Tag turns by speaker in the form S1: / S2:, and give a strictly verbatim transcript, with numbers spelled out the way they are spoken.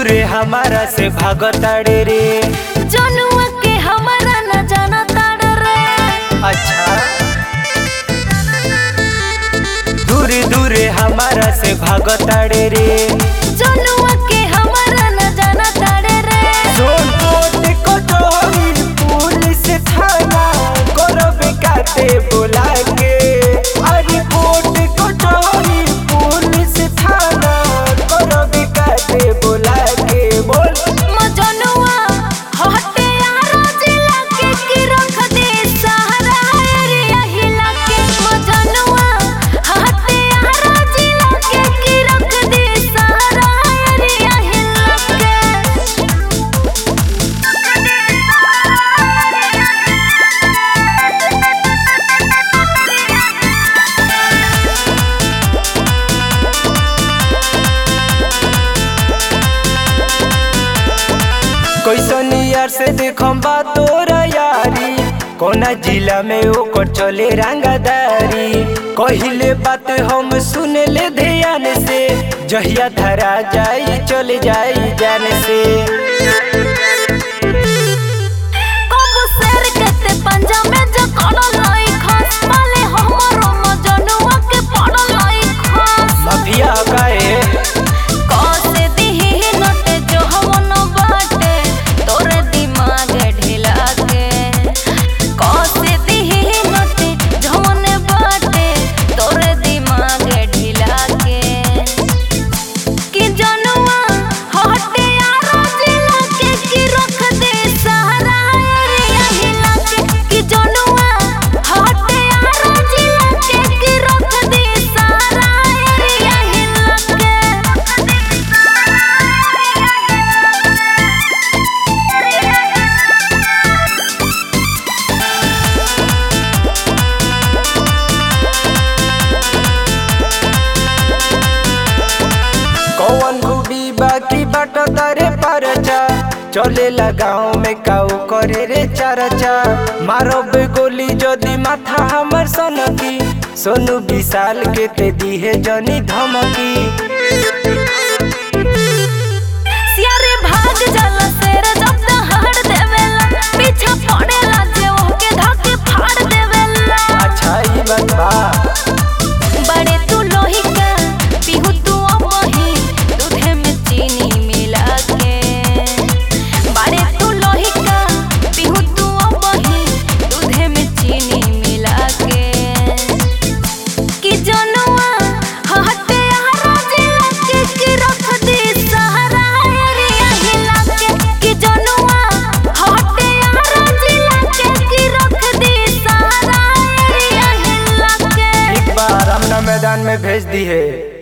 S1: दूरे हमारा से भागताड़े रे।
S2: जनुआ के हमारा न जाना ताड़ रे।
S1: अच्छा दूरे दूरे हमारा से भागताड़े रे।
S2: जनुआ के हमारा न जाना ताड़ रे।
S1: सोनकोट कचहरी पुलिस थाना करबे काटे बोला के। अरे कोट कचहरी पुलिस थाना करबे काटे बोला के। बोल
S2: मजनुआ हटे यारा जिला के की रख दे सहारा एरिया हिला के। मजनुआ हटे यारा जिला के की रख दे सहारा एरिया हिला के।
S1: कैसन यार से देखम बा तोरा यारी। कोना जिला में ओकर चले रंगदारी। कहिले बात हम सुन ले ध्यान से। जहिया धरा जाई चले जाई जान से।
S2: कबू शेर के ते पंजा में जो कड़ल लाई खास पाले हमरो मजनुआ के पड़ल लाई खास।
S1: माफिया काए
S2: कसे दिही नटे जो हवन बाटे तोरे दिमाग ढिला के। कसे दिही नटे जवन बाटे तोरे दिमाग ढिला के। कि जनुआ हटे यारा जिला के की रख दे सहारा एरिया हिला के। कि जनुआ हटे यारा जिला के की रख दे सहारा एरिया हिला के।
S1: कौन खूबी बाकी बाट तारे परचा। चले गाँव में काऊ करे रे चर्चा। मारब गोली जदी माथा हमर सनकी। सोनू विशाल के ते दिहे जनी धमकी।
S2: सियारे भाग जाला शेर जब दहाड़ देवेला। पीछा पड़ेला जे ओके धके फाड़ देवेला।
S1: अच्छा ई बात बा
S2: बड़े तू लोही का पीहू तू अबही दूधे में चीनी मिला के। बड़े तू लोही का पीहू तू अबही दूधे में चीनी मिला के। कि जनुआ हटे यारा जिला के की रख दे सहारा एरिया हिला के। कि जनुआ हटे यारा जिला के की रख दे सहारा एरिया हिला के।
S1: एक बार हमना मैदान में भेज दी है।